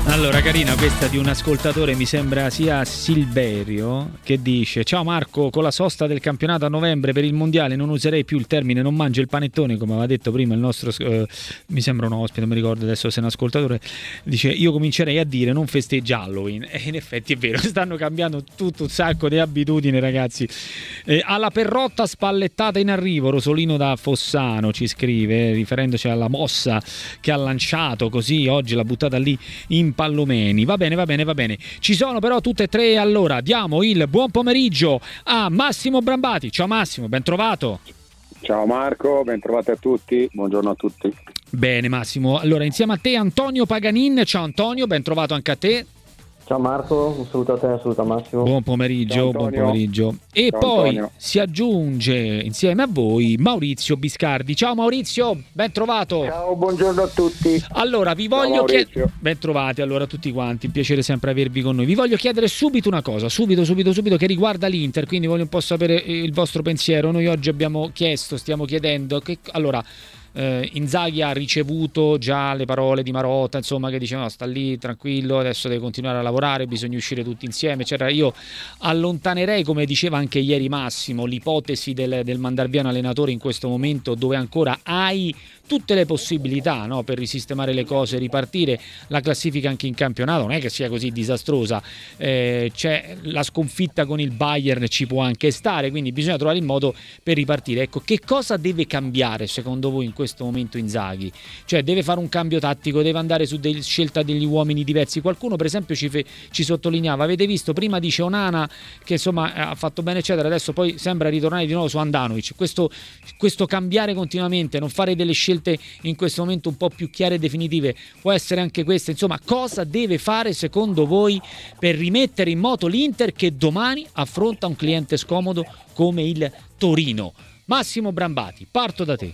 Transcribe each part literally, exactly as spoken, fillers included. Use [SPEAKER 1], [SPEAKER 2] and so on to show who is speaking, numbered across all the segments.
[SPEAKER 1] Allora, carina questa di un ascoltatore, mi sembra sia Silverio, che dice: ciao Marco, con la sosta del campionato a novembre per il mondiale non userei più il termine non mangio il panettone, come aveva detto prima il nostro eh, mi sembra un ospite, non mi ricordo adesso se è un ascoltatore. Dice: io comincerei a dire non festeggia Halloween. E in effetti è vero, stanno cambiando tutto un sacco di abitudini, ragazzi. Eh, alla Perrotta spallettata in arrivo, Rosolino da Fossano ci scrive, riferendoci alla mossa che ha lanciato, così oggi l'ha buttata lì in Pallomeni. Va bene, va bene, va bene. Ci sono però tutte e tre, allora diamo il buon pomeriggio a Massimo Brambati. Ciao Massimo, ben trovato.
[SPEAKER 2] Ciao Marco, ben trovati a tutti, buongiorno a tutti.
[SPEAKER 1] Bene Massimo, allora insieme a te Antonio Paganin. Ciao Antonio, ben trovato anche a te.
[SPEAKER 3] Ciao Marco, un saluto a te, un saluto a Massimo.
[SPEAKER 1] Buon pomeriggio, buon pomeriggio. E
[SPEAKER 2] Ciao
[SPEAKER 1] poi
[SPEAKER 2] Antonio.
[SPEAKER 1] si aggiunge insieme a voi Maurizio Biscardi. Ciao Maurizio, ben trovato.
[SPEAKER 2] Ciao, buongiorno a tutti.
[SPEAKER 1] Allora, vi voglio chiedere, ben trovati allora tutti quanti, un piacere sempre avervi con noi. Vi voglio chiedere subito una cosa, subito, subito, subito, che riguarda l'Inter, quindi voglio un po' sapere il vostro pensiero. Noi oggi abbiamo chiesto, stiamo chiedendo, che allora... Eh, Inzaghi ha ricevuto già le parole di Marotta, insomma, che diceva no, sta lì tranquillo, adesso deve continuare a lavorare, bisogna uscire tutti insieme, eccetera. Io allontanerei, come diceva anche ieri Massimo, l'ipotesi del, del mandar via un allenatore in questo momento dove ancora hai tutte le possibilità, no, per risistemare le cose, ripartire. La classifica anche in campionato non è che sia così disastrosa, eh, c'è la sconfitta con il Bayern, ci può anche stare, quindi bisogna trovare il modo per ripartire. Ecco, che cosa deve cambiare secondo voi in questo momento Inzaghi? Cioè deve fare un cambio tattico, deve andare su del, scelta degli uomini diversi. Qualcuno per esempio ci, fe, ci sottolineava, avete visto, prima dice Onana che insomma ha fatto bene eccetera, adesso poi sembra ritornare di nuovo su Handanovic. Questo, questo cambiare continuamente, non fare delle scelte in questo momento un po' più chiare e definitive, può essere anche questa. Insomma, cosa deve fare secondo voi per rimettere in moto l'Inter che domani affronta un cliente scomodo come il Torino? Massimo Brambati, parto da te.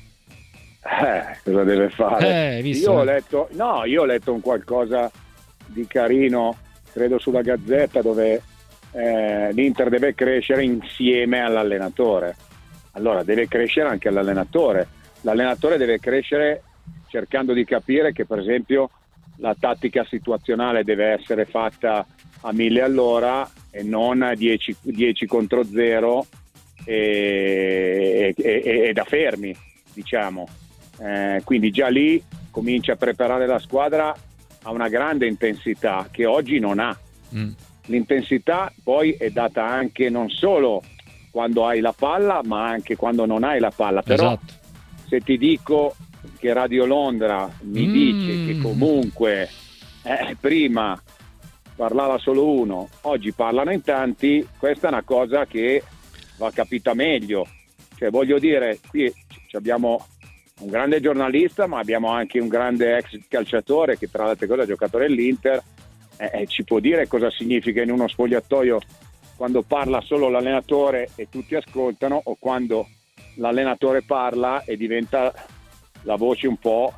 [SPEAKER 2] Eh, cosa deve fare?
[SPEAKER 1] Eh, visto,
[SPEAKER 2] io ho
[SPEAKER 1] eh.
[SPEAKER 2] letto, no, io ho letto un qualcosa di carino, credo sulla Gazzetta, dove eh, l'Inter deve crescere insieme all'allenatore. Allora deve crescere anche l'allenatore. L'allenatore deve crescere cercando di capire che, per esempio, la tattica situazionale deve essere fatta a mille all'ora e non a dieci, dieci contro zero e, e, e, e da fermi, diciamo. Eh, quindi già lì comincia a preparare la squadra a una grande intensità che oggi non ha. Mm. L'intensità poi è data anche non solo quando hai la palla, ma anche quando non hai la palla. Però
[SPEAKER 1] esatto.
[SPEAKER 2] Se ti dico che Radio Londra mi mm. dice che comunque eh, prima parlava solo uno, oggi parlano in tanti, questa è una cosa che va capita meglio. Cioè, voglio dire, qui abbiamo un grande giornalista, ma abbiamo anche un grande ex calciatore che tra le altre cose è giocatore dell'Inter, eh, ci può dire cosa significa in uno spogliatoio quando parla solo l'allenatore e tutti ascoltano, o quando l'allenatore parla e diventa la voce un po'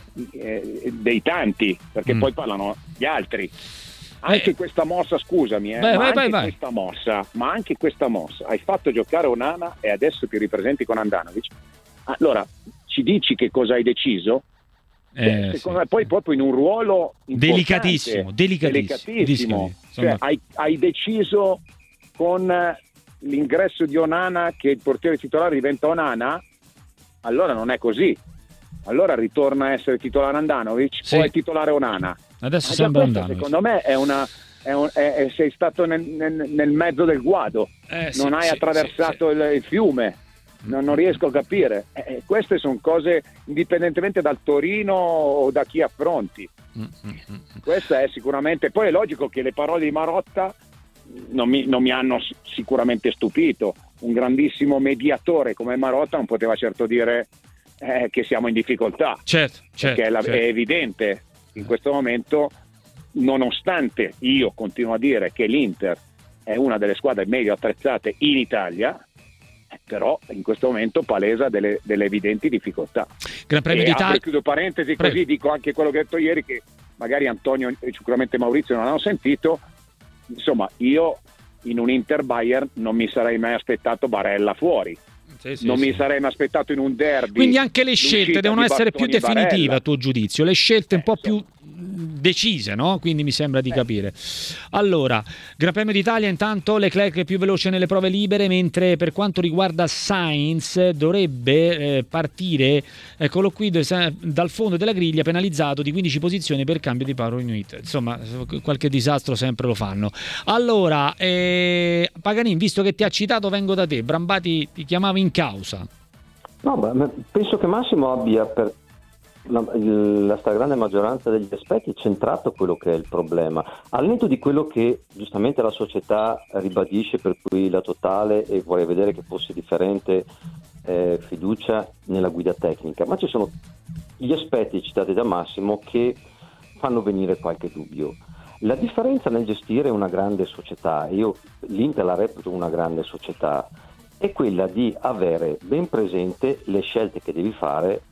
[SPEAKER 2] eh, dei tanti, perché mm. poi parlano gli altri. Anche eh. questa mossa, scusami, eh,
[SPEAKER 1] Beh,
[SPEAKER 2] ma
[SPEAKER 1] vai,
[SPEAKER 2] anche
[SPEAKER 1] vai, vai.
[SPEAKER 2] questa mossa, ma anche questa mossa, hai fatto giocare Onana e adesso ti ripresenti con Handanovic. Allora, ci dici che cosa hai deciso?
[SPEAKER 1] Eh,
[SPEAKER 2] Secondo
[SPEAKER 1] sì,
[SPEAKER 2] me poi
[SPEAKER 1] sì.
[SPEAKER 2] proprio in un ruolo
[SPEAKER 1] delicatissimo, delicatissimo,
[SPEAKER 2] delicatissimo. Cioè, hai, hai deciso con l'ingresso di Onana che il portiere titolare diventa Onana, allora non è così. Allora ritorna a essere titolare Handanovic, sì. O è titolare Onana.
[SPEAKER 1] Adesso
[SPEAKER 2] Ma
[SPEAKER 1] sembra
[SPEAKER 2] questa,
[SPEAKER 1] Handanovic.
[SPEAKER 2] secondo me è una è un, è, è, sei stato nel, nel, nel mezzo del guado,
[SPEAKER 1] eh,
[SPEAKER 2] non
[SPEAKER 1] sì,
[SPEAKER 2] hai
[SPEAKER 1] sì,
[SPEAKER 2] attraversato
[SPEAKER 1] sì,
[SPEAKER 2] il,
[SPEAKER 1] sì.
[SPEAKER 2] il fiume. Non, non riesco a capire. Eh, queste sono cose indipendentemente dal Torino o da chi affronti. Mm-hmm. Questa è sicuramente. Poi è logico che le parole di Marotta non mi, non mi hanno sicuramente stupito. Un grandissimo mediatore come Marotta non poteva certo dire eh, che siamo in difficoltà.
[SPEAKER 1] Certo, certo,
[SPEAKER 2] perché è, la,
[SPEAKER 1] certo.
[SPEAKER 2] è evidente in questo momento, nonostante io continuo a dire che l'Inter è una delle squadre meglio attrezzate in Italia, però in questo momento palesa delle, delle evidenti difficoltà.
[SPEAKER 1] Gran Premio
[SPEAKER 2] e
[SPEAKER 1] d'Italia.
[SPEAKER 2] apro, chiudo parentesi,
[SPEAKER 1] Prego.
[SPEAKER 2] Così dico anche quello che ho detto ieri, che magari Antonio e sicuramente Maurizio non hanno sentito. Insomma, io in un Inter Bayern non mi sarei mai aspettato Barella fuori. Sì, sì, non sì. mi sarei mai aspettato in un derby.
[SPEAKER 1] Quindi anche le scelte devono essere più definitive,
[SPEAKER 2] Barella.
[SPEAKER 1] a tuo giudizio, le scelte un po' più decise, no? Quindi mi sembra di capire. Allora, Gran Premio d'Italia, intanto Leclerc è più veloce nelle prove libere, mentre per quanto riguarda Sainz dovrebbe eh, partire, eccolo qui, dal fondo della griglia, penalizzato di quindici posizioni per cambio di power unit. Insomma, qualche disastro sempre lo fanno. Allora, eh, Paganin, visto che ti ha citato, vengo da te. Brambati ti chiamava in causa.
[SPEAKER 3] No, beh, penso che Massimo abbia per la, la stragrande maggioranza degli aspetti centrato quello che è il problema, al netto di quello che giustamente la società ribadisce, per cui la totale, e vorrei vedere che fosse differente, eh, fiducia nella guida tecnica, ma ci sono gli aspetti citati da Massimo che fanno venire qualche dubbio. La differenza nel gestire una grande società, io l'Inter la reputo una grande società, è quella di avere ben presente le scelte che devi fare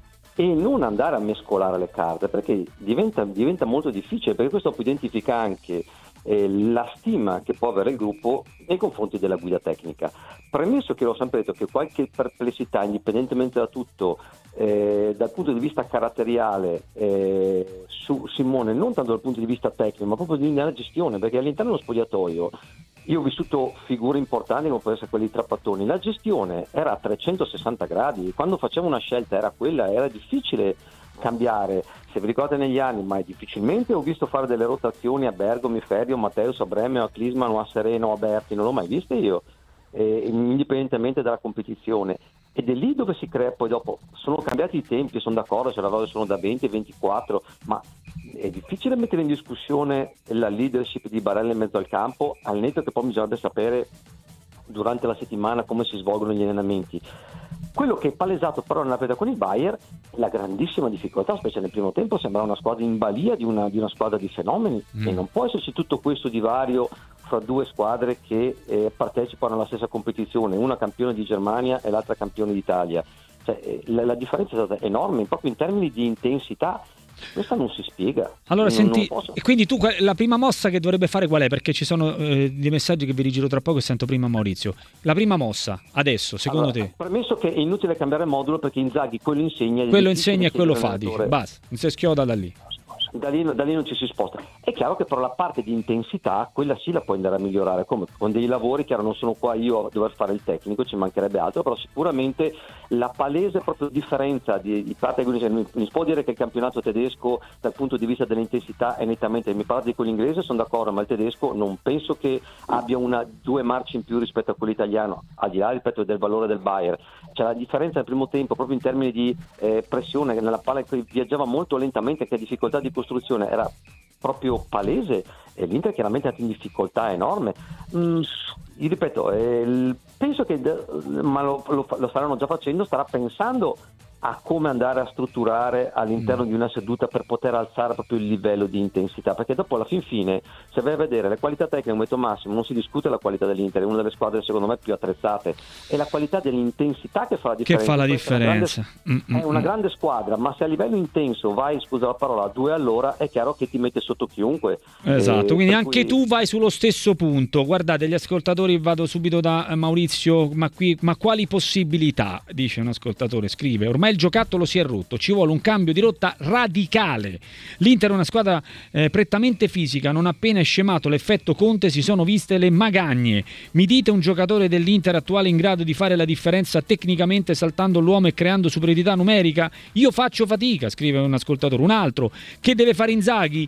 [SPEAKER 3] e non andare a mescolare le carte, perché diventa, diventa molto difficile, perché questo può identificare anche eh, la stima che può avere il gruppo nei confronti della guida tecnica. Premesso che l'ho sempre detto che qualche perplessità, indipendentemente da tutto, eh, dal punto di vista caratteriale eh, su Simone, non tanto dal punto di vista tecnico, ma proprio nella gestione, perché all'interno dello spogliatoio io ho vissuto figure importanti come può essere quelli di Trapattoni, la gestione era a trecentosessanta gradi, quando facevo una scelta era quella, era difficile cambiare. Se vi ricordate negli anni, ma difficilmente ho visto fare delle rotazioni a Bergomi, Ferrio, Matteus, a Bremio, a Klinsmann o a Sereno, a Berti, non l'ho mai viste io, eh, indipendentemente dalla competizione. Ed è lì dove si crea, poi dopo sono cambiati i tempi, sono d'accordo, se la rosa sono da venti a ventiquattro, ma è difficile mettere in discussione la leadership di Barella in mezzo al campo, al netto che poi bisognerebbe sapere durante la settimana come si svolgono gli allenamenti. Quello che è palesato però nella partita con il Bayern, la grandissima difficoltà, specie nel primo tempo, sembra una squadra in balia di una, di una squadra di fenomeni, mm. e non può esserci tutto questo divario fra due squadre che eh, partecipano alla stessa competizione, una campione di Germania e l'altra campione d'Italia. Cioè, eh, la, la differenza è stata enorme proprio in termini di intensità. Questa non si spiega.
[SPEAKER 1] Allora,
[SPEAKER 3] non,
[SPEAKER 1] senti,
[SPEAKER 3] non posso...
[SPEAKER 1] quindi tu la prima mossa che dovrebbe fare qual è? Perché ci sono eh, dei messaggi che vi rigiro tra poco e sento prima Maurizio. La prima mossa, adesso, secondo
[SPEAKER 3] allora,
[SPEAKER 1] te?
[SPEAKER 3] Premesso che è inutile cambiare modulo perché Inzaghi quello insegna.
[SPEAKER 1] Quello insegna e quello fa, dice. Basta, non si schioda da lì.
[SPEAKER 3] Da lì, da lì non ci si sposta. È chiaro che però la parte di intensità, quella sì la puoi andare a migliorare, come con dei lavori, chiaro non sono qua io a dover fare il tecnico, ci mancherebbe altro, però sicuramente la palese proprio differenza di, di parte, mi, mi si può dire che il campionato tedesco dal punto di vista dell'intensità è nettamente, mi parla di quello inglese, sono d'accordo, ma il tedesco non penso che abbia una due marce in più rispetto a quello italiano, al di là rispetto del valore del Bayern. C'è la differenza nel primo tempo proprio in termini di eh, pressione, nella palla che viaggiava molto lentamente, che difficoltà di costruzione era proprio palese, e l'Inter chiaramente è andato in difficoltà enorme. Mm, io ripeto, eh, penso che, ma lo, lo, lo staranno già facendo, starà pensando a come andare a strutturare all'interno mm. di una seduta per poter alzare proprio il livello di intensità, perché dopo alla fin fine, se vai a vedere le qualità tecniche, come detto Massimo, non si discute la qualità dell'Inter, è una delle squadre secondo me più attrezzate, è la qualità dell'intensità che fa la differenza.
[SPEAKER 1] Che fa la differenza.
[SPEAKER 3] È una, grande, è una grande squadra, ma se a livello intenso vai, scusa la parola, a due all'ora, è chiaro che ti mette sotto chiunque.
[SPEAKER 1] Esatto,
[SPEAKER 3] eh,
[SPEAKER 1] quindi anche
[SPEAKER 3] cui...
[SPEAKER 1] tu vai sullo stesso punto. Guardate, gli ascoltatori, vado subito da Maurizio, ma qui ma quali possibilità, dice un ascoltatore, scrive: ormai il giocattolo si è rotto, ci vuole un cambio di rotta radicale. L'Inter è una squadra eh, prettamente fisica, non appena è scemato l'effetto Conte si sono viste le magagne. Mi dite un giocatore dell'Inter attuale in grado di fare la differenza tecnicamente saltando l'uomo e creando superiorità numerica? Io faccio fatica, scrive un ascoltatore. Un altro: che deve fare Inzaghi?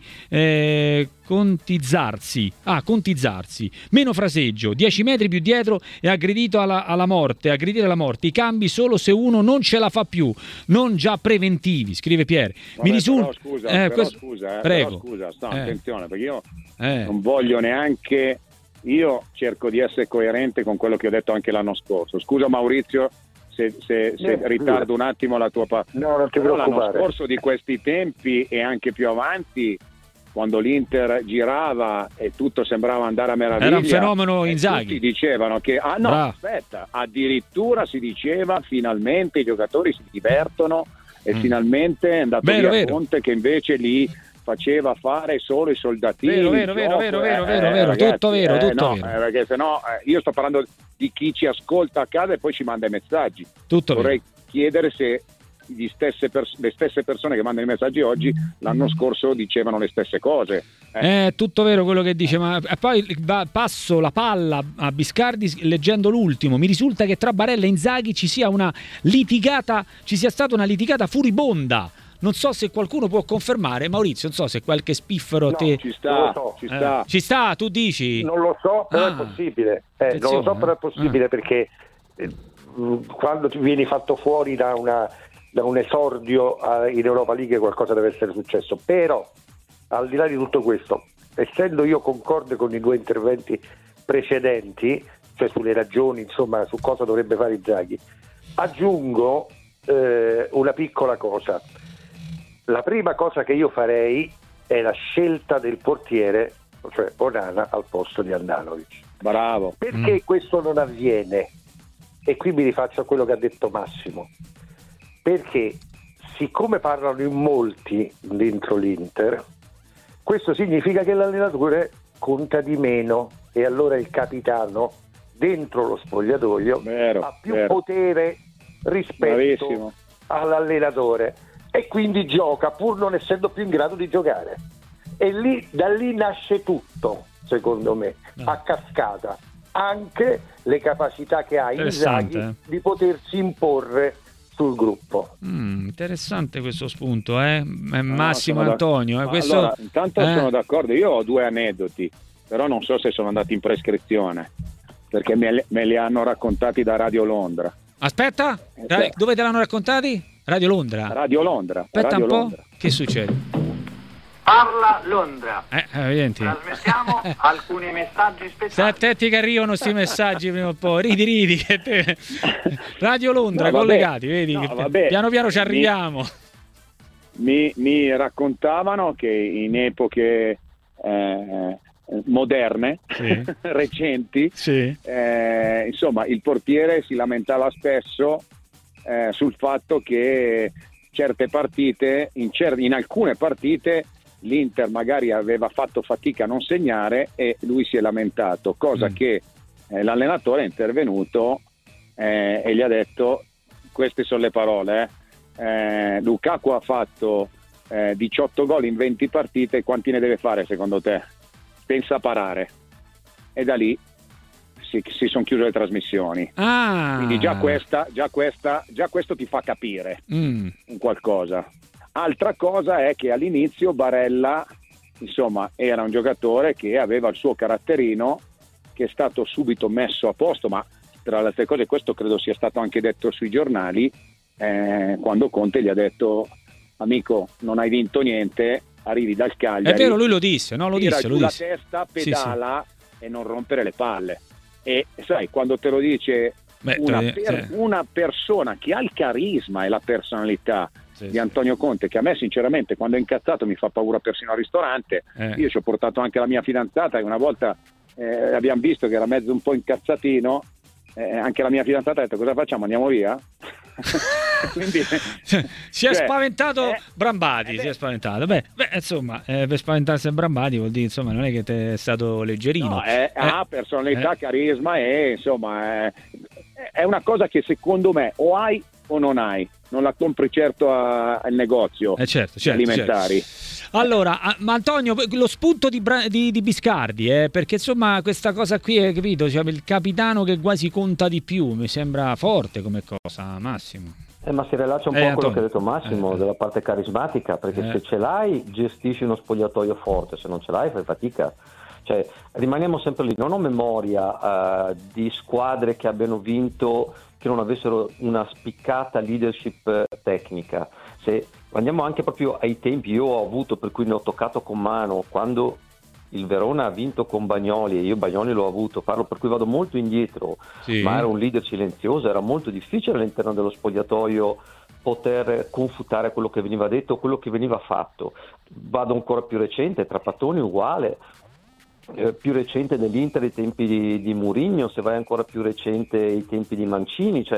[SPEAKER 1] Eh, contizzarsi, ah, contizzarsi, meno fraseggio, dieci metri più dietro e aggredito alla, alla morte, aggredire la morte, i cambi solo se uno non ce la fa più, non già preventivi, scrive Pier.
[SPEAKER 2] Vabbè,
[SPEAKER 1] Mi risulta,
[SPEAKER 2] però scusa,
[SPEAKER 1] eh,
[SPEAKER 2] però
[SPEAKER 1] questo...
[SPEAKER 2] scusa, eh,
[SPEAKER 1] prego,
[SPEAKER 2] però scusa, sta,
[SPEAKER 1] eh.
[SPEAKER 2] attenzione, perché io
[SPEAKER 1] eh.
[SPEAKER 2] non voglio neanche, io cerco di essere coerente con quello che ho detto anche l'anno scorso. Scusa Maurizio se, se, se eh, ritardo un attimo la tua parte.
[SPEAKER 3] No, non ti preoccupare.
[SPEAKER 2] L'anno scorso di questi tempi e anche più avanti, quando l'Inter girava e tutto sembrava andare a meraviglia,
[SPEAKER 1] era un fenomeno Inzaghi.
[SPEAKER 2] Tutti dicevano che ah no,
[SPEAKER 1] Bravo.
[SPEAKER 2] aspetta, addirittura si diceva finalmente i giocatori si divertono e mm. finalmente è andato
[SPEAKER 1] vero,
[SPEAKER 2] via
[SPEAKER 1] vero.
[SPEAKER 2] Conte che invece lì faceva fare solo i soldatini.
[SPEAKER 1] Vero, vero, vero, vero, vero, vero, vero,
[SPEAKER 2] ragazzi,
[SPEAKER 1] tutto vero,
[SPEAKER 2] eh,
[SPEAKER 1] tutto
[SPEAKER 2] no,
[SPEAKER 1] vero.
[SPEAKER 2] Eh, perché sennò eh, io sto parlando di chi ci ascolta a casa e poi ci manda i messaggi.
[SPEAKER 1] Tutto
[SPEAKER 2] Vorrei
[SPEAKER 1] vero.
[SPEAKER 2] chiedere se gli stesse pers- le stesse persone che mandano i messaggi oggi l'anno scorso dicevano le stesse cose.
[SPEAKER 1] Eh. È tutto vero quello che dice, ma poi va, passo la palla a Biscardi leggendo l'ultimo. Mi risulta che tra Barella e Inzaghi ci sia una litigata, ci sia stata una litigata furibonda. Non so se qualcuno può confermare, Maurizio, non so se qualche spiffero
[SPEAKER 2] no,
[SPEAKER 1] te...
[SPEAKER 2] ci sta,
[SPEAKER 4] so.
[SPEAKER 2] ci sta.
[SPEAKER 1] Eh, ci sta, tu dici?
[SPEAKER 4] Non lo so, però
[SPEAKER 1] ah.
[SPEAKER 4] è possibile. Eh, non lo so, però è possibile,
[SPEAKER 1] ah.
[SPEAKER 4] perché eh, quando ti vieni fatto fuori da, una, da un esordio uh, in Europa League qualcosa deve essere successo. Però, al di là di tutto questo, essendo io concorde con i due interventi precedenti, cioè sulle ragioni, insomma, su cosa dovrebbe fare Inzaghi, aggiungo eh, una piccola cosa. La prima cosa che io farei è la scelta del portiere, cioè Onana al posto di Handanovic.
[SPEAKER 2] Bravo.
[SPEAKER 4] Perché
[SPEAKER 1] Mm.
[SPEAKER 4] questo non avviene? E qui mi rifaccio a quello che ha detto Massimo. Perché siccome parlano in molti dentro l'Inter, questo significa che l'allenatore conta di meno e allora il capitano dentro lo spogliatoio
[SPEAKER 2] Vero,
[SPEAKER 4] ha più
[SPEAKER 2] vero.
[SPEAKER 4] potere rispetto
[SPEAKER 2] Bravissimo.
[SPEAKER 4] all'allenatore e quindi gioca pur non essendo più in grado di giocare, e lì da lì nasce tutto, secondo me,
[SPEAKER 1] no.
[SPEAKER 4] a cascata, anche le capacità che ha Inzaghi
[SPEAKER 1] eh.
[SPEAKER 4] di potersi imporre sul gruppo.
[SPEAKER 1] Mm, interessante questo spunto, eh?
[SPEAKER 2] No,
[SPEAKER 1] Massimo
[SPEAKER 2] sono
[SPEAKER 1] Antonio.
[SPEAKER 2] da...
[SPEAKER 1] Eh, questo...
[SPEAKER 2] Allora, intanto
[SPEAKER 1] eh.
[SPEAKER 2] sono d'accordo, io ho due aneddoti, però non so se sono andati in prescrizione, perché me, me li hanno raccontati da Radio Londra.
[SPEAKER 1] Aspetta,
[SPEAKER 2] Eh,
[SPEAKER 1] Ra-
[SPEAKER 2] sì.
[SPEAKER 1] dove te l'hanno raccontati? Radio Londra.
[SPEAKER 2] Radio Londra.
[SPEAKER 1] Aspetta
[SPEAKER 2] Radio
[SPEAKER 1] un po',
[SPEAKER 2] Londra.
[SPEAKER 1] che succede?
[SPEAKER 5] Parla Londra.
[SPEAKER 1] Eh, evidenti.
[SPEAKER 5] Trasmettiamo alcuni messaggi
[SPEAKER 1] Stai
[SPEAKER 5] speciali.
[SPEAKER 1] attenti che arrivano sti messaggi prima o poi. Ridi, ridi. Che te... Radio Londra,
[SPEAKER 2] No, vabbè.
[SPEAKER 1] collegati, vedi?
[SPEAKER 2] No,
[SPEAKER 1] che
[SPEAKER 2] vabbè.
[SPEAKER 1] piano piano ci
[SPEAKER 2] Mi-
[SPEAKER 1] arriviamo.
[SPEAKER 2] Mi, mi raccontavano che in epoche eh, moderne,
[SPEAKER 1] Sì.
[SPEAKER 2] recenti,
[SPEAKER 1] Sì.
[SPEAKER 2] eh, insomma, il portiere si lamentava spesso eh, sul fatto che certe partite, in, cer- in alcune partite, l'Inter magari aveva fatto fatica a non segnare e lui si è lamentato, cosa
[SPEAKER 1] Mm.
[SPEAKER 2] che eh, l'allenatore è intervenuto eh, e gli ha detto: queste sono le parole, eh. Eh, Lukaku ha fatto eh, diciotto gol in venti partite, quanti ne deve fare secondo te? Pensa a parare. E da lì si, si sono chiuse le trasmissioni.
[SPEAKER 1] Ah.
[SPEAKER 2] Quindi già questa, già questa, già questo ti fa capire
[SPEAKER 1] Mm.
[SPEAKER 2] un qualcosa. Altra cosa è che all'inizio Barella, insomma, era un giocatore che aveva il suo caratterino, che è stato subito messo a posto, ma tra le altre cose questo credo sia stato anche detto sui giornali, eh, quando Conte gli ha detto: amico, non hai vinto niente, arrivi dal Cagliari.
[SPEAKER 1] È vero, lui lo disse, no? Lo
[SPEAKER 2] tira
[SPEAKER 1] disse,
[SPEAKER 2] giù
[SPEAKER 1] lo
[SPEAKER 2] la
[SPEAKER 1] disse.
[SPEAKER 2] testa,
[SPEAKER 1] Sì,
[SPEAKER 2] pedala e non rompere le palle. E sai, quando te lo dice
[SPEAKER 1] Beh,
[SPEAKER 2] una,
[SPEAKER 1] te-
[SPEAKER 2] per-
[SPEAKER 1] sì.
[SPEAKER 2] una persona che ha il carisma e la personalità
[SPEAKER 1] Sì,
[SPEAKER 2] di
[SPEAKER 1] sì.
[SPEAKER 2] Antonio Conte, che a me sinceramente quando è incazzato mi fa paura persino al ristorante.
[SPEAKER 1] Eh.
[SPEAKER 2] Io ci ho portato anche la mia fidanzata e una volta eh, abbiamo visto che era mezzo un po' incazzatino, eh, anche la mia fidanzata ha detto: cosa facciamo, andiamo via? Quindi
[SPEAKER 1] si è
[SPEAKER 2] cioè,
[SPEAKER 1] spaventato
[SPEAKER 2] eh,
[SPEAKER 1] Brambati,
[SPEAKER 2] eh,
[SPEAKER 1] si è spaventato. Beh, beh insomma, eh, per spaventarsi Brambati vuol dire, insomma, non è che te è stato leggerino.
[SPEAKER 2] no, è,
[SPEAKER 1] Eh,
[SPEAKER 2] ha personalità,
[SPEAKER 1] eh.
[SPEAKER 2] carisma e insomma è, è una cosa che secondo me o hai o non hai, non la compri certo a- al negozio
[SPEAKER 1] Eh, certo, certo,
[SPEAKER 2] alimentari.
[SPEAKER 1] certo. Allora, ah, ma Antonio, lo spunto di, Bra- di, di Biscardi, eh, perché insomma questa cosa qui, hai capito, cioè, il capitano che quasi conta di più, mi sembra forte come cosa, Massimo.
[SPEAKER 3] Eh, ma si rilascia un
[SPEAKER 1] Eh,
[SPEAKER 3] po' a quello
[SPEAKER 1] Antonio.
[SPEAKER 3] che ha detto Massimo,
[SPEAKER 1] Eh.
[SPEAKER 3] della parte carismatica, perché
[SPEAKER 1] Eh.
[SPEAKER 3] se ce l'hai gestisci uno spogliatoio forte, se non ce l'hai fai fatica. Cioè, rimaniamo sempre lì, non ho memoria eh, di squadre che abbiano vinto che non avessero una spiccata leadership eh, tecnica. Se andiamo anche proprio ai tempi, io ho avuto, per cui ne ho toccato con mano, quando il Verona ha vinto con Bagnoli e io Bagnoli l'ho avuto, parlo per cui vado molto indietro,
[SPEAKER 1] Sì.
[SPEAKER 3] ma era un leader silenzioso, era molto difficile all'interno dello spogliatoio poter confutare quello che veniva detto, quello che veniva fatto. Vado ancora più recente, Trapattoni uguale, eh, più recente dell'Inter i tempi di, di Mourinho, se vai ancora più recente i tempi di Mancini, cioè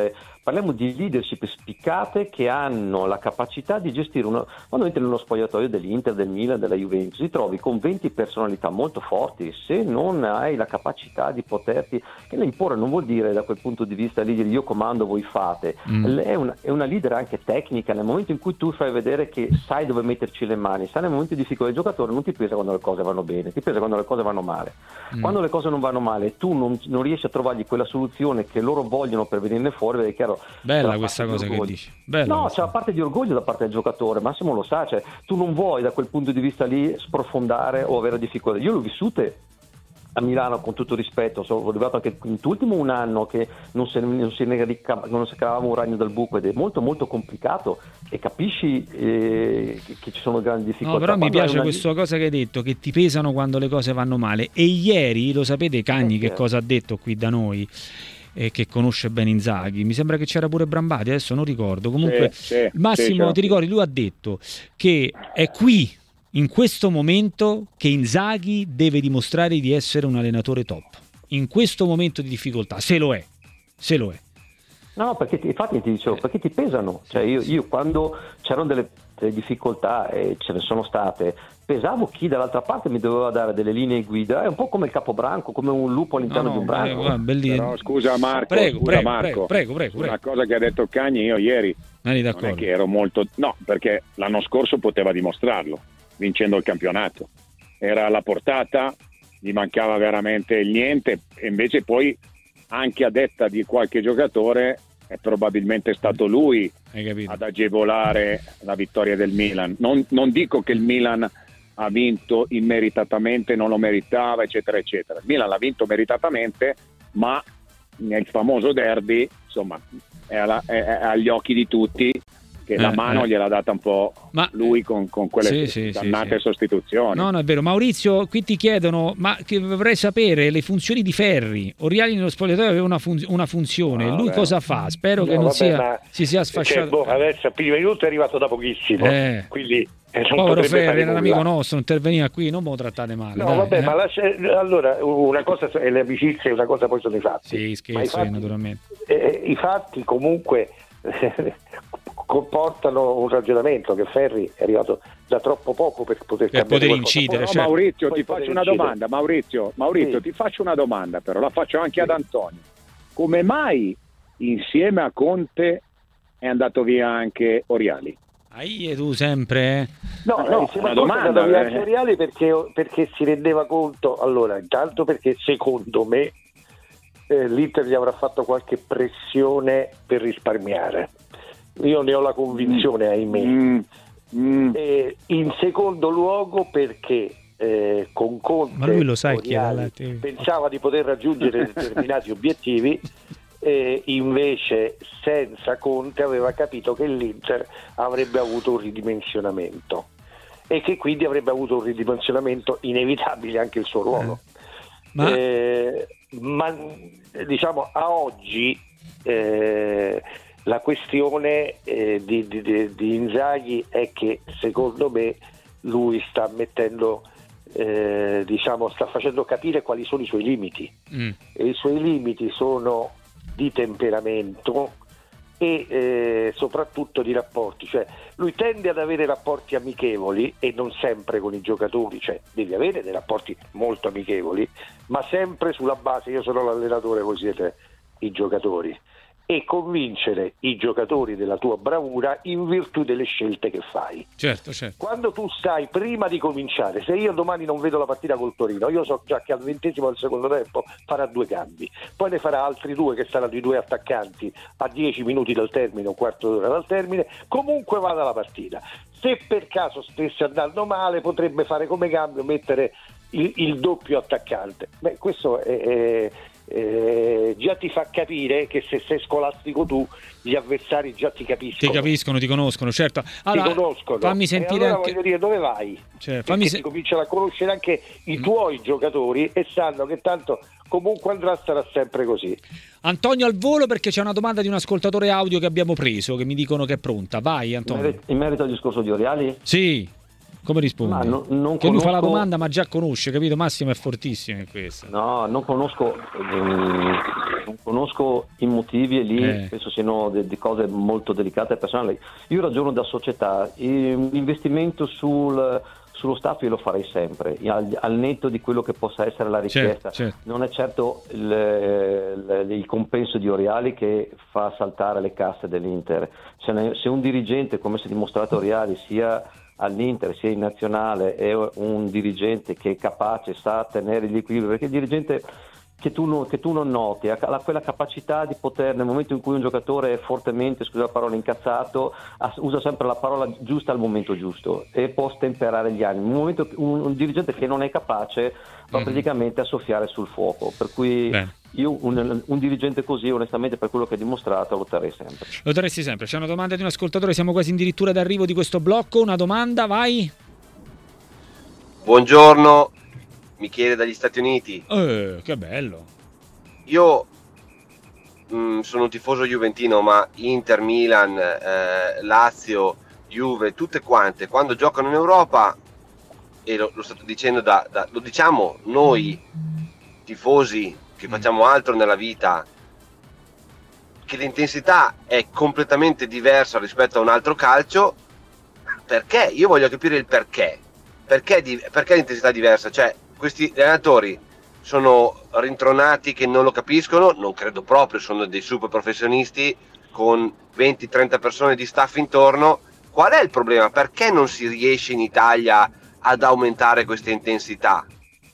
[SPEAKER 3] parliamo di leadership spiccate che hanno la capacità di gestire uno, quando entri nello spogliatoio dell'Inter, del Milan, della Juventus, ti trovi con venti personalità molto forti. Se non hai la capacità di poterti, che ne imporre non vuol dire da quel punto di vista lì io comando, voi fate, mm. è, una, è una leader anche tecnica. Nel momento in cui tu fai vedere che sai dove metterci le mani, sai nel momento di difficoltà, il giocatore non ti pesa quando le cose vanno bene, ti pesa quando le cose vanno male. Mm. Quando le cose non vanno male, tu non, non riesci a trovargli quella soluzione che loro vogliono per venirne fuori, è chiaro.
[SPEAKER 1] Bella questa cosa che dici. Bella
[SPEAKER 3] no,
[SPEAKER 1] questa.
[SPEAKER 3] c'è la parte di orgoglio da parte del giocatore, Massimo lo sa, cioè, tu non vuoi da quel punto di vista lì sprofondare o avere difficoltà. Io l'ho vissute a Milano con tutto rispetto, sono arrivato anche quest'ultimo un anno che non se, non se ne ricava, non si cavava un ragno dal buco, ed è molto molto complicato, e capisci eh, che, che ci sono grandi difficoltà.
[SPEAKER 1] No, però
[SPEAKER 3] quando
[SPEAKER 1] mi piace
[SPEAKER 3] una...
[SPEAKER 1] questa cosa che hai detto, che ti pesano quando le cose vanno male. E ieri, lo sapete Cagni eh, che certo. cosa ha detto qui da noi, eh, che conosce bene Inzaghi, mi sembra che c'era pure Brambati, adesso non ricordo, comunque
[SPEAKER 2] sì, sì,
[SPEAKER 1] Massimo
[SPEAKER 2] sì,
[SPEAKER 1] ti ricordi, lui ha detto che è qui in questo momento che Inzaghi deve dimostrare di essere un allenatore top, in questo momento di difficoltà, se lo è, se lo è.
[SPEAKER 3] No, perché ti, infatti ti dicevo, perché ti pesano, cioè io, io quando c'erano delle, delle difficoltà, e ce ne sono state, pesavo chi dall'altra parte mi doveva dare delle linee guida, è un po' come il capobranco, come un lupo all'interno
[SPEAKER 1] no, no,
[SPEAKER 3] di un branco.
[SPEAKER 1] Guarda,
[SPEAKER 2] Però scusa Marco,
[SPEAKER 1] prego,
[SPEAKER 2] scusa
[SPEAKER 1] prego,
[SPEAKER 2] Marco,
[SPEAKER 1] prego, prego, prego.
[SPEAKER 2] una cosa che ha detto Cagni io ieri,
[SPEAKER 1] non
[SPEAKER 2] è che ero molto, no, perché l'anno scorso poteva dimostrarlo, vincendo il campionato, era alla portata, gli mancava veramente niente, e invece poi anche a detta di qualche giocatore è probabilmente stato lui ad agevolare la vittoria del Milan. Non, non dico che il Milan ha vinto immeritatamente, non lo meritava, eccetera eccetera. Il Milan l'ha vinto meritatamente, ma nel famoso derby, insomma, è, alla, è, è agli occhi di tutti che eh, la mano eh. gliel'ha data un po' ma, lui con, con quelle sì, dannate sì, sì. sostituzioni.
[SPEAKER 1] No, no, è vero. Maurizio, qui ti chiedono, ma che vorrei sapere le funzioni di Ferri. Oriali nello spogliatoio aveva una, fun- una funzione, no, lui vabbè. cosa fa? Spero no, che non vabbè, sia, si sia sfasciato.
[SPEAKER 4] Cioè, boh, adesso a primi minuti è arrivato da pochissimo,
[SPEAKER 1] eh.
[SPEAKER 4] quindi eh,
[SPEAKER 1] povero Ferri, era un amico nostro, interveniva qui, non me lo trattate male.
[SPEAKER 4] No,
[SPEAKER 1] dai,
[SPEAKER 4] vabbè,
[SPEAKER 1] eh.
[SPEAKER 4] ma la, allora una cosa è le amicizie, una cosa poi sono i fatti.
[SPEAKER 1] Sì, scherzo, fatti, naturalmente.
[SPEAKER 4] Eh, I fatti comunque comportano un ragionamento che Ferri è arrivato da troppo poco per poter
[SPEAKER 1] per poter incidere.
[SPEAKER 2] No,
[SPEAKER 1] certo.
[SPEAKER 2] Maurizio,
[SPEAKER 4] Poi
[SPEAKER 2] ti faccio una
[SPEAKER 4] incidere.
[SPEAKER 2] domanda, Maurizio, Maurizio, sì. ti faccio una domanda, però la faccio anche sì. ad Antonio. Come mai insieme a Conte è andato via anche Oriali?
[SPEAKER 1] Ahie, tu sempre? Eh?
[SPEAKER 4] No, no, no una domanda. Via anche Oriali perché, perché si rendeva conto, allora, intanto perché secondo me eh, l'Inter gli avrà fatto qualche pressione per risparmiare. Io ne ho la convinzione, mm. ahimè. Mm. Mm. Eh, in secondo luogo perché eh, con Conte
[SPEAKER 1] Ma lui lo sai chi
[SPEAKER 4] Oriali pensava di poter raggiungere determinati obiettivi, e invece senza Conte aveva capito che l'Inter avrebbe avuto un ridimensionamento e che quindi avrebbe avuto un ridimensionamento inevitabile anche il suo ruolo. Eh. Ma... Eh, ma diciamo a oggi eh, la questione eh, di, di, di Inzaghi è che secondo me lui sta mettendo eh, diciamo sta facendo capire quali sono i suoi limiti mm. e i suoi limiti sono di temperamento e eh, soprattutto di rapporti, cioè lui tende ad avere rapporti amichevoli e non sempre con i giocatori, cioè devi avere dei rapporti molto amichevoli ma sempre sulla base io sono l'allenatore, voi siete i giocatori, e convincere i giocatori della tua bravura in virtù delle scelte che fai.
[SPEAKER 1] Certo, certo.
[SPEAKER 4] Quando tu stai prima di cominciare, se io domani non vedo la partita col Torino, io so già che al ventesimo del secondo tempo farà due cambi, poi ne farà altri due che saranno i due attaccanti a dieci minuti dal termine, un quarto d'ora dal termine, comunque vada la partita. Se per caso stesse andando male potrebbe fare come cambio, mettere il, il doppio attaccante. Beh, questo è... è Eh, già ti fa capire che se sei scolastico tu gli avversari già ti capiscono,
[SPEAKER 1] ti capiscono, ti conoscono, certo. Allora,
[SPEAKER 4] ti conoscono.
[SPEAKER 1] Fammi sentire
[SPEAKER 4] e allora
[SPEAKER 1] anche...
[SPEAKER 4] voglio dire dove vai,
[SPEAKER 1] cioè, fammi se...
[SPEAKER 4] ti cominciano a conoscere anche i tuoi mm. giocatori e sanno che tanto comunque andrà sarà sempre così.
[SPEAKER 1] Antonio al volo perché c'è una domanda di un ascoltatore audio che abbiamo preso che mi dicono che è pronta. Vai Antonio.
[SPEAKER 3] In merito al discorso di Oriali?
[SPEAKER 1] Sì. Come rispondi?
[SPEAKER 3] Ma no, non
[SPEAKER 1] che
[SPEAKER 3] conosco...
[SPEAKER 1] lui fa la domanda ma già conosce, capito? Massimo è fortissimo in questo.
[SPEAKER 3] No, non conosco um, non conosco i motivi e lì
[SPEAKER 1] eh.
[SPEAKER 3] penso siano di de cose molto delicate e personali. Io ragiono da società, l'investimento sul sullo staff io lo farei sempre, al, al netto di quello che possa essere la richiesta.
[SPEAKER 1] Certo, certo.
[SPEAKER 3] Non è certo il, il, il compenso di Oriali che fa saltare le casse dell'Inter. Se, ne, se un dirigente, come si è dimostrato Oriali, sia all'Inter sia in nazionale, è un dirigente che è capace, sa tenere gli equilibri, perché il dirigente che tu, non, che tu non noti ha quella capacità di poter, nel momento in cui un giocatore è fortemente, scusa la parola, incazzato, usa sempre la parola giusta al momento giusto e può stemperare gli animi. Un, momento, un, un dirigente che non è capace va mm-hmm. praticamente a soffiare sul fuoco, per cui Bene. io un, un dirigente così, onestamente, per quello che ha dimostrato, lo terrei sempre.
[SPEAKER 1] Lo terresti sempre. C'è una domanda di un ascoltatore, siamo quasi addirittura d'arrivo di questo blocco. Una domanda, vai.
[SPEAKER 6] Buongiorno, Michele dagli Stati Uniti.
[SPEAKER 1] Eh, che bello.
[SPEAKER 6] Io mh, sono un tifoso juventino, ma Inter, Milan, eh, Lazio, Juve, tutte quante, quando giocano in Europa, e lo, lo sto dicendo da, da lo diciamo noi tifosi che facciamo altro nella vita, che l'intensità è completamente diversa rispetto a un altro calcio. Perché? Io voglio capire il perché. Perché, di, perché l'intensità è diversa? Cioè, questi allenatori sono rintronati che non lo capiscono? Non credo proprio, sono dei super professionisti con venti trenta persone di staff intorno. Qual è il problema? Perché non si riesce in Italia ad aumentare questa intensità?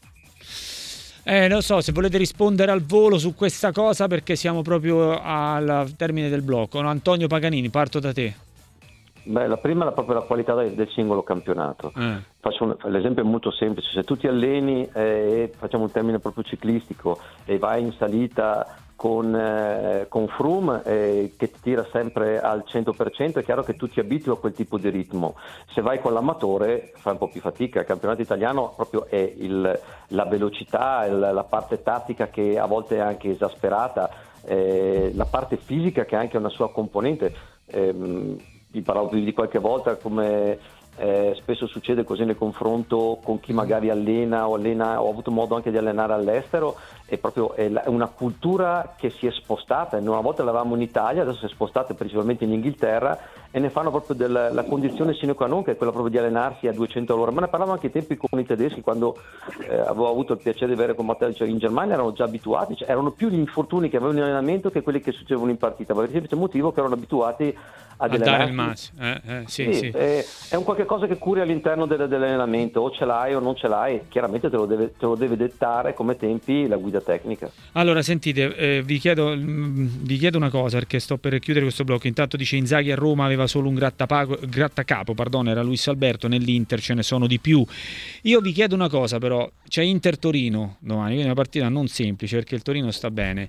[SPEAKER 1] Eh, non so, se volete rispondere al volo su questa cosa, perché siamo proprio al termine del blocco. No, Antonio Paganini, parto da te.
[SPEAKER 3] Beh, la prima è proprio la qualità del, del singolo campionato. Eh. Faccio un, l'esempio è molto semplice: se tu ti alleni e eh, facciamo un termine proprio ciclistico e vai in salita con, eh, con Froome eh, che ti tira sempre al cento per cento, è chiaro che tu ti abitui a quel tipo di ritmo. Se vai con l'amatore fai un po' più fatica. Il campionato italiano proprio è il, la velocità, il, la parte tattica che a volte è anche esasperata, eh, la parte fisica che ha anche una sua componente. Eh, vi parlavo più di qualche volta, come eh, spesso succede così nel confronto con chi magari allena o allena, ho avuto modo anche di allenare all'estero, è proprio è una cultura che si è spostata. Una volta l'avevamo in Italia, adesso si è spostata principalmente in Inghilterra e ne fanno proprio della, la condizione sine qua non, che è quella proprio di allenarsi a duecento all'ora. Ma ne parlavamo anche ai tempi con i tedeschi, quando eh, avevo avuto il piacere di avere con Matteo, cioè in Germania erano già abituati, cioè erano più gli infortuni che avevano in allenamento che quelli che succedevano in partita, per il semplice motivo che erano abituati ad
[SPEAKER 1] a dare il massimo. Eh, eh, sì,
[SPEAKER 3] sì,
[SPEAKER 1] sì.
[SPEAKER 3] È, è un qualche cosa che curi all'interno del, dell'allenamento, o ce l'hai o non ce l'hai, chiaramente te lo deve, te lo deve dettare come tempi la guida tecnica.
[SPEAKER 1] Allora sentite, eh, vi, chiedo, mh, vi chiedo una cosa, perché sto per chiudere questo blocco. Intanto dice Inzaghi a Roma aveva solo un grattapago, grattacapo, pardon, era Luis Alberto, nell'Inter ce ne sono di più. Io vi chiedo una cosa però, c'è Inter-Torino domani, quindi una partita non semplice perché il Torino sta bene.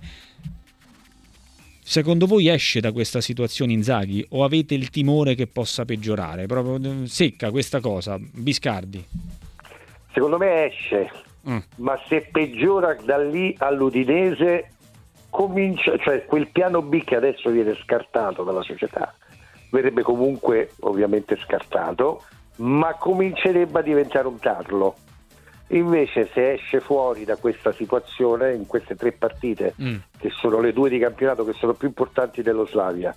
[SPEAKER 1] Secondo voi esce da questa situazione Inzaghi o avete il timore che possa peggiorare? Proprio secca questa cosa, Biscardi.
[SPEAKER 4] Secondo me esce, mm. ma se peggiora da lì all'Udinese comincia, cioè quel piano B che adesso viene scartato dalla società verrebbe comunque ovviamente scartato, ma comincerebbe a diventare un tarlo. Invece se esce fuori da questa situazione in queste tre partite mm. che sono le due di campionato che sono più importanti dello Slavia,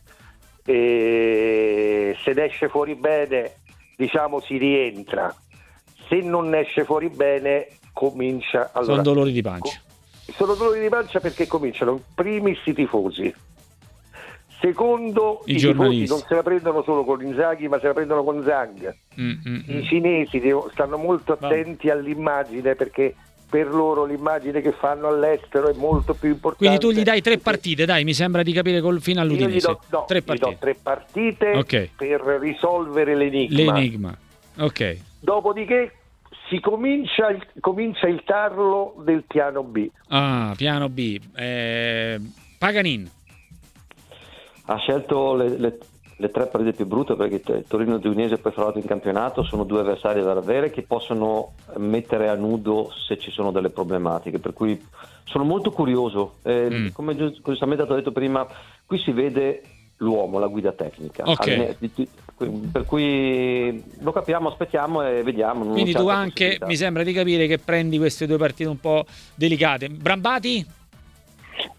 [SPEAKER 4] e se ne esce fuori bene, diciamo, si rientra. Se non ne esce fuori bene comincia, allora,
[SPEAKER 1] sono dolori di pancia
[SPEAKER 4] co- sono dolori di pancia perché cominciano in primis i tifosi, secondo
[SPEAKER 1] i,
[SPEAKER 4] i
[SPEAKER 1] giornalisti
[SPEAKER 4] tifosi non se la prendono solo con Inzaghi ma se la prendono con Zhang. mm, mm, i cinesi devo, stanno molto attenti all'immagine, perché per loro l'immagine che fanno all'estero è molto più importante.
[SPEAKER 1] Quindi tu gli dai tre partite, dai, mi sembra di capire col fino all'Udinese.
[SPEAKER 4] Io gli do, no,
[SPEAKER 1] tre
[SPEAKER 4] gli
[SPEAKER 1] partite,
[SPEAKER 4] do tre partite
[SPEAKER 1] okay.
[SPEAKER 4] per risolvere l'enigma.
[SPEAKER 1] L'enigma, ok.
[SPEAKER 4] Dopodiché si comincia il, comincia il tarlo del piano B.
[SPEAKER 1] Ah, piano B. Eh, Paganin.
[SPEAKER 3] Ha scelto le, le, le tre partite più brutte, perché il Torino e Udinese poi fra l'altro in campionato sono due avversari da avere che possono mettere a nudo se ci sono delle problematiche, per cui sono molto curioso. Eh, mm. Come giustamente ho detto prima, qui si vede l'uomo, la guida tecnica.
[SPEAKER 1] Okay.
[SPEAKER 3] Per cui lo capiamo, aspettiamo e vediamo.
[SPEAKER 1] Quindi tu anche mi sembra di capire che prendi queste due partite un po' delicate. Brambati?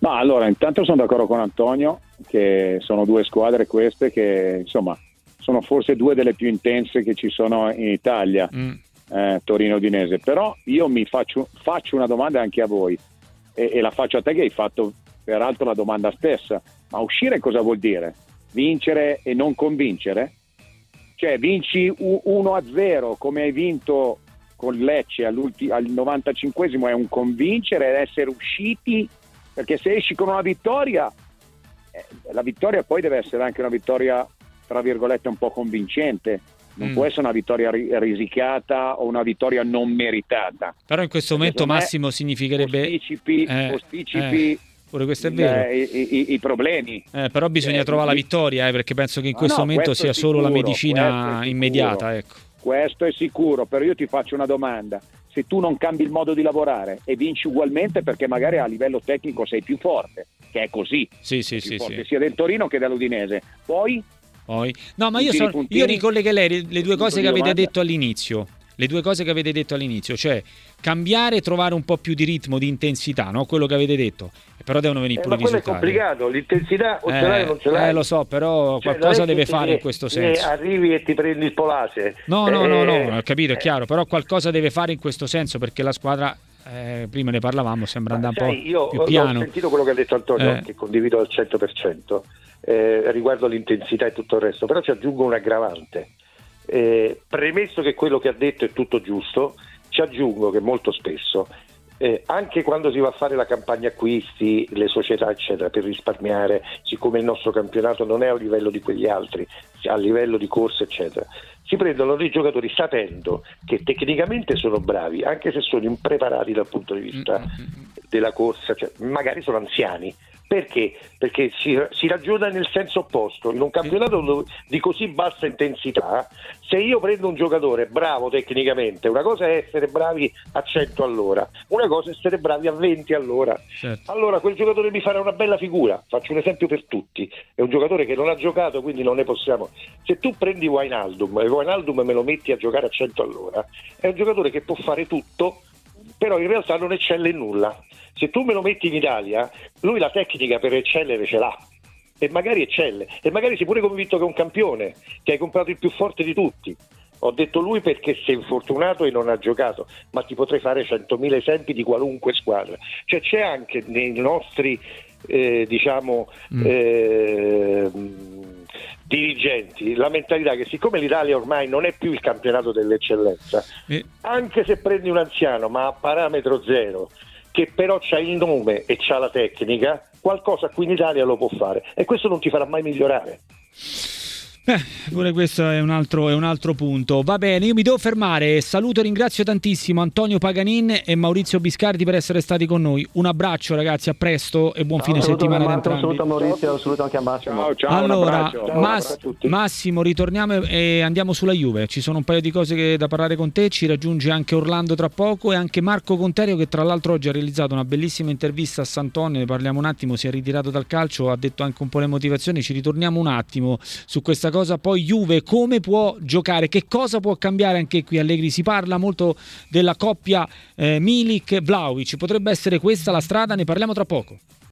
[SPEAKER 2] Ma allora, intanto sono d'accordo con Antonio che sono due squadre queste che insomma sono forse due delle più intense che ci sono in Italia, mm. eh, Torino-Udinese. Però io mi faccio, faccio una domanda anche a voi e, e la faccio a te che hai fatto peraltro la domanda stessa. Ma uscire cosa vuol dire? Vincere e non convincere? Cioè vinci uno a zero come hai vinto con Lecce al novantacinquesimo è un convincere ed essere usciti, perché se esci con una vittoria eh, la vittoria poi deve essere anche una vittoria tra virgolette un po' convincente, non mm. può essere una vittoria ri- risicata o una vittoria non meritata.
[SPEAKER 1] Però in questo momento Massimo significherebbe
[SPEAKER 2] posticipi,
[SPEAKER 1] eh,
[SPEAKER 2] posticipi
[SPEAKER 1] eh. Pure questo è vero.
[SPEAKER 2] I, i, i problemi.
[SPEAKER 1] Eh, però bisogna eh, trovare la vittoria, eh, perché penso che in questo no, momento questo sia sicuro, solo la medicina immediata. Ecco.
[SPEAKER 2] Questo è sicuro, però io ti faccio una domanda. Se tu non cambi il modo di lavorare e vinci ugualmente perché magari a livello tecnico sei più forte, che è così,
[SPEAKER 1] sì, sì, sì,
[SPEAKER 2] forte,
[SPEAKER 1] sì.
[SPEAKER 2] sia del Torino che dell'Udinese. Poi?
[SPEAKER 1] Poi. No, ma io, so, io ricollegherei le due cose che avete detto all'inizio. Le due cose che avete detto all'inizio, cioè cambiare e trovare un po' più di ritmo, di intensità, no? Quello che avete detto, però devono venire
[SPEAKER 4] eh,
[SPEAKER 1] pure i risultati.
[SPEAKER 4] Ma quello è complicato, l'intensità o
[SPEAKER 1] eh,
[SPEAKER 4] ce l'hai o non ce l'hai.
[SPEAKER 1] Eh, lo so, però cioè, qualcosa deve fare
[SPEAKER 4] ne,
[SPEAKER 1] in questo senso.
[SPEAKER 4] Arrivi e ti prendi il polase.
[SPEAKER 1] No, no,
[SPEAKER 4] eh,
[SPEAKER 1] no, no, ho capito, è chiaro, però qualcosa deve fare in questo senso, perché la squadra, eh, prima ne parlavamo, sembra andare un
[SPEAKER 4] sai,
[SPEAKER 1] po'
[SPEAKER 4] io
[SPEAKER 1] più piano.
[SPEAKER 4] Ho sentito quello che ha detto Antonio,
[SPEAKER 1] eh.
[SPEAKER 4] che condivido al cento per cento, eh, riguardo l'intensità e tutto il resto, però ci aggiungo un aggravante. Eh, premesso che quello che ha detto è tutto giusto, ci aggiungo che molto spesso eh, anche quando si va a fare la campagna acquisti, le società eccetera, per risparmiare, siccome il nostro campionato non è a livello di quegli altri, a livello di corse eccetera, si prendono dei giocatori sapendo che tecnicamente sono bravi, anche se sono impreparati dal punto di vista della corsa, cioè, magari sono anziani. Perché? Perché si, si ragiona nel senso opposto. In un campionato di così bassa intensità, se io prendo un giocatore bravo tecnicamente, una cosa è essere bravi a cento all'ora, una cosa è essere bravi a venti all'ora. Certo. Allora quel giocatore mi farà una bella figura. Faccio un esempio per tutti. È un giocatore che non ha giocato, quindi non ne possiamo. Se tu prendi Wijnaldum e Wijnaldum me lo metti a giocare a cento all'ora, è un giocatore che può fare tutto, però in realtà non eccelle in nulla. Se tu me lo metti in Italia, lui la tecnica per eccellere ce l'ha e magari eccelle e magari sei pure convinto che è un campione, che hai comprato il più forte di tutti. Ho detto lui perché si è infortunato e non ha giocato, ma ti potrei fare centomila esempi di qualunque squadra. Cioè c'è anche nei nostri eh, diciamo mm. eh, dirigenti la mentalità che siccome l'Italia ormai non è più il campionato dell'eccellenza, eh. anche se prendi un anziano ma a parametro zero, che però c'ha il nome e c'ha la tecnica, qualcosa qui in Italia lo può fare e questo non ti farà mai migliorare.
[SPEAKER 1] Eh, pure questo è un altro, è un altro punto. Va bene, io mi devo fermare. Saluto e ringrazio tantissimo Antonio Paganin e Maurizio Biscardi per essere stati con noi. Un abbraccio ragazzi, a presto e buon
[SPEAKER 3] ciao,
[SPEAKER 1] fine settimana ad
[SPEAKER 3] entrambi. Un saluto a Maurizio, un saluto anche a Massimo. Ciao, ciao,
[SPEAKER 1] allora,
[SPEAKER 3] ciao,
[SPEAKER 1] Mass- Massimo, ritorniamo e andiamo sulla Juve. Ci sono un paio di cose che, da parlare con te. Ci raggiunge anche Orlando tra poco e anche Marco Conterio, che tra l'altro oggi ha realizzato una bellissima intervista a Sant'Onne. Ne parliamo un attimo, si è ritirato dal calcio, ha detto anche un po' le motivazioni. Ci ritorniamo un attimo su questa cosa. Poi Juve come può giocare, che cosa può cambiare anche qui Allegri, si parla molto della coppia eh, Milik-Vlahovic, potrebbe essere questa la strada, ne parliamo tra poco.